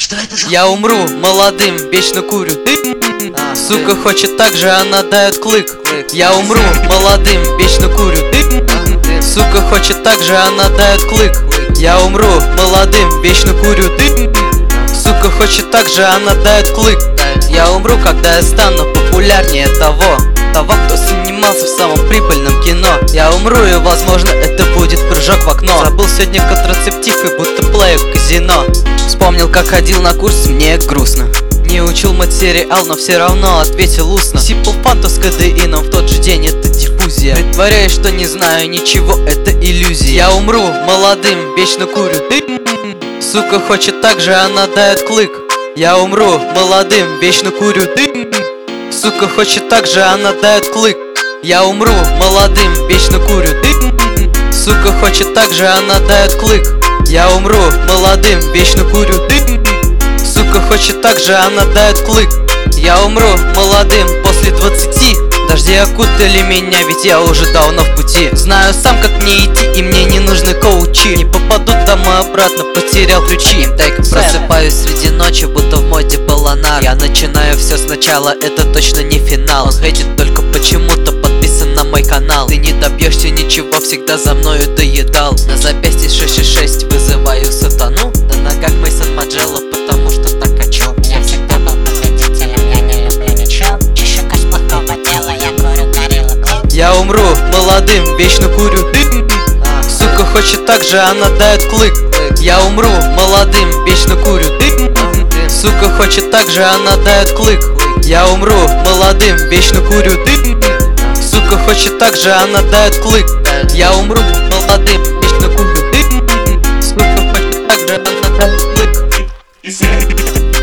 Что это за... Я умру молодым, вечно курю дым. Сука хочет так же, она дает клык. Я умру молодым, вечно курю дым. Сука хочет так же, она дает клык. Я умру молодым, вечно курю дым. Сука хочет так же, она дает клык. Я умру, когда я стану популярнее того, кто снимался в самом прибыльном кино. Я умру, и возможно это будет прыжок в окно. Забыл сегодня контрацептив и будто плею в казино. Вспомнил, как ходил на курс, мне грустно. Не учил материал, но все равно ответил устно. Сипал фанту с кадеином в тот же день, это диффузия. Притворяюсь, что не знаю ничего, это иллюзия. Я умру молодым, вечно курю дым. Сука хочет так же, она дает клык. Я умру молодым, вечно курю дым. Сука хочет так же, она дает клык. Я умру молодым, вечно курю дым. Сука хочет так же, она дает клык. Я умру молодым, вечно курю дым. Сука хочет так же, она дает клык. Я умру молодым после 20. Дожди окутали меня, ведь я уже давно в пути. Знаю сам, как мне идти, и мне не нужны коучи. Не попаду домой обратно, потерял ключи. Просыпаюсь среди ночи, будто в моде Полонар. Я начинаю все сначала, это точно не финал. Он хейтит только почему-то подписан на мой канал. Ты не добьешься ничего, всегда за мною доедал. На запястье 666 вызываю сатану. На ногах Мейсон Маджелло, потому что так хочу. Я всегда был победителем, я не люблю ничего. Чищу каш плохого дела, я курю горилла клуб. Я умру молодым, вечно курю дым. Сука хочет так же, она дает клык. Я умру молодым, вечно курю дым. Сука хочет так же, она дает клык. Я умру молодым, вечно курю дым. Сука хочет так же, она дает клык. Я умру молодым, вечно курю дым. Сука хочет так же, она дает клык.